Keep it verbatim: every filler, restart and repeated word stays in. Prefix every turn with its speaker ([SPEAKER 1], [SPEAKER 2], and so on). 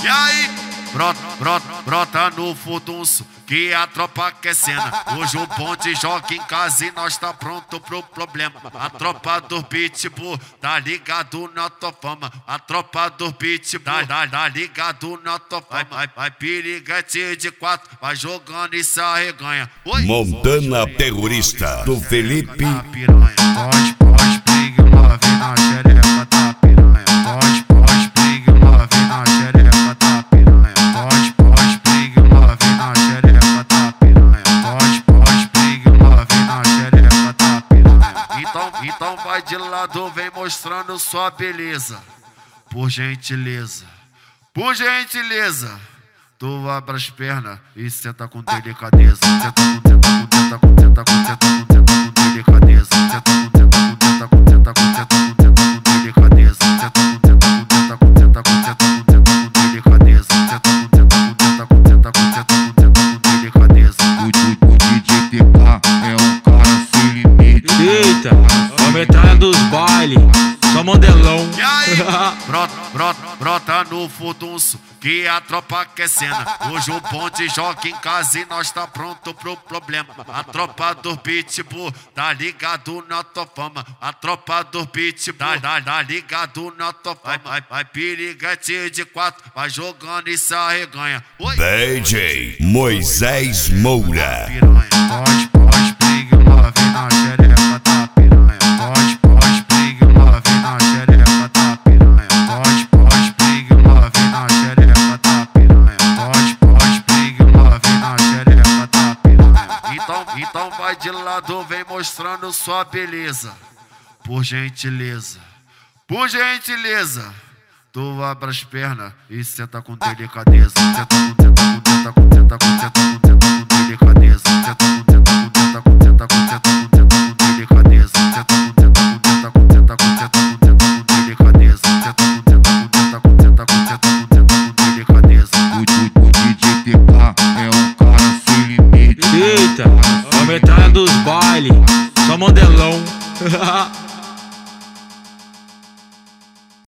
[SPEAKER 1] E aí, brota, brota, brota no furdunço, que a tropa quer cena. Hoje o bonde joga em casa e nós tá pronto pro problema. A tropa do Pitbull tá ligado na tua fama. A tropa do Pitbull tá, tá, tá ligado na tua fama. Vai, vai piriguete de quatro, vai jogando e se arreganha. Oi?
[SPEAKER 2] Montana Terrorista, do Felipe.
[SPEAKER 1] Tá piranha, pode, pode, brigue, love na xereca, tá piranha. Pode, pode, brigue, love na xereca, tá piranha. Pode, pode, brigue, love na xereca, tá piranha. Pode, pode, brigue, love na xereca, tá piranha. Então, então vai de lado, vem mostrando sua beleza. Por gentileza, por gentileza, tu abre as pernas e senta com delicadeza. Senta com, senta com, senta com, senta com, senta com, senta com delicadeza. Senta com, senta com, senta com, senta com, senta com, senta com delicadeza. Senta com, senta com, senta com, senta com, senta com, senta com delicadeza. Senta com, senta com, senta com, senta com, senta com, senta com delicadeza.
[SPEAKER 3] O, o, o D J T K é um cara sem limite.
[SPEAKER 4] Eita, a metade dos bailes, só modelão.
[SPEAKER 1] E aí, brota, brota, brota no furdunço, que a tropa quer cena. Hoje o bonde joga em casa e nós tá pronto pro problema. A tropa do Pitbull tá ligado na tua fama. A tropa do Pitbull tá, tá, tá ligado na tua fama. Vai, vai, vai piriguete de quatro, vai jogando e se arreganha. Oi?
[SPEAKER 2] D J Moisés Moura.
[SPEAKER 1] Piranha, pode, pode, brigue, love na xereca, tá piranha. Pode, pode, brigue, love na xereca, tá piranha. Pode, pode, brigue, love na xereca, tá piranha. Pode, pode, brigue, love na xereca, tá piranha. Então, então vai de lado, vem mostrando sua beleza. Por gentileza, por gentileza, tu abre as pernas e senta com delicadeza. Senta com, senta com, senta com, senta com, senta com, senta com delicadeza. Senta com, senta com, senta com, senta com, senta com, senta com delicadeza. Senta com, senta com, senta com, senta com, senta com, senta com delicadeza. Senta com, senta com, senta com, senta com, senta com, senta com delicadeza.
[SPEAKER 3] O, o, o D J T K é um cara sem limite.
[SPEAKER 4] Eita, a metade dos bailes, só modelão.